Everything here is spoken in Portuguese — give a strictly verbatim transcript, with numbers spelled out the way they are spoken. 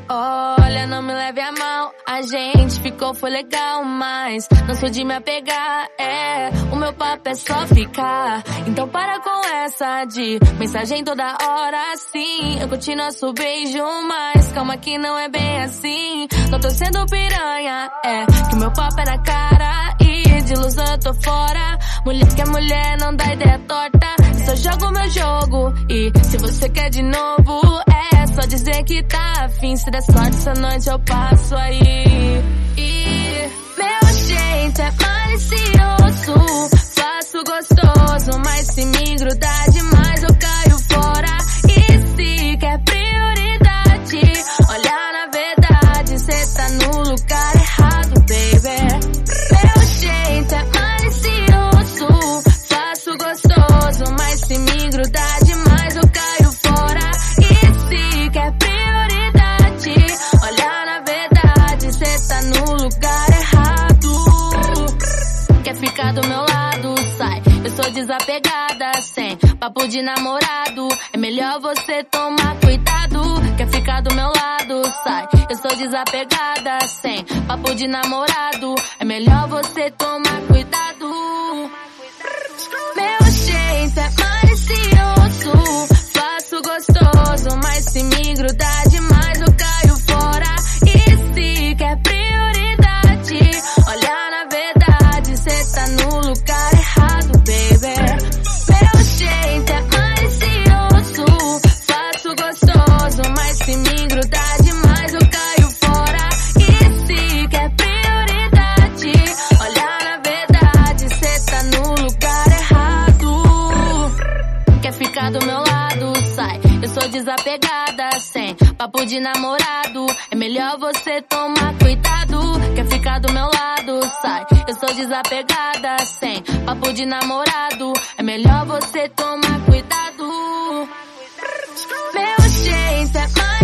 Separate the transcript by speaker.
Speaker 1: Olha, não me leve a mal, a gente ficou, foi legal, mas não sou de me apegar, é, o meu papo é só ficar. Então para com essa de mensagem toda hora, assim. Eu curti nosso beijo, mas calma que não é bem assim. Não tô sendo piranha, é, que o meu papo é na cara e de ilusão eu tô fora. Mulher que é mulher, não dá ideia torta, só jogo meu jogo. E se você quer de novo, é só dizer que tá afim. Se der sorte essa noite eu passo aí. E meu jeito é malicioso, faço gostoso, mas se me grudar demais eu caio fora. E se quer prioridade, olha, na verdade cê tá no lugar errado, baby. Meu jeito é malicioso, faço gostoso, mas se me grudar demais eu caio fora. E se quer prioridade, olha, na verdade cê tá no lugar errado. Quer ficar do meu lado, sai, eu sou desapegada, sem papo de namorado, é melhor você tomar cuidado. Quer ficar do meu lado, sai, eu sou desapegada, sem papo de namorado, é melhor você tomar cuidado. Meu jeito é malicioso, faço gostoso, mas se me grudar demais eu caio fora. E se quer prioridade, olha, na verdade cê tá no lugar errado, baby. Meu jeito é malicioso, faço gostoso, mas se me grudar demais eu caio fora. E se quer prioridade, olha, na verdade cê tá no lugar errado. Quer ficar do meu lado, sai, eu sou desapegada, sem papo de namorado, é melhor você tomar cuidado. Quer ficar do meu lado, sai, eu sou desapegada, sem papo de namorado, é melhor você tomar cuidado. Meu jeito é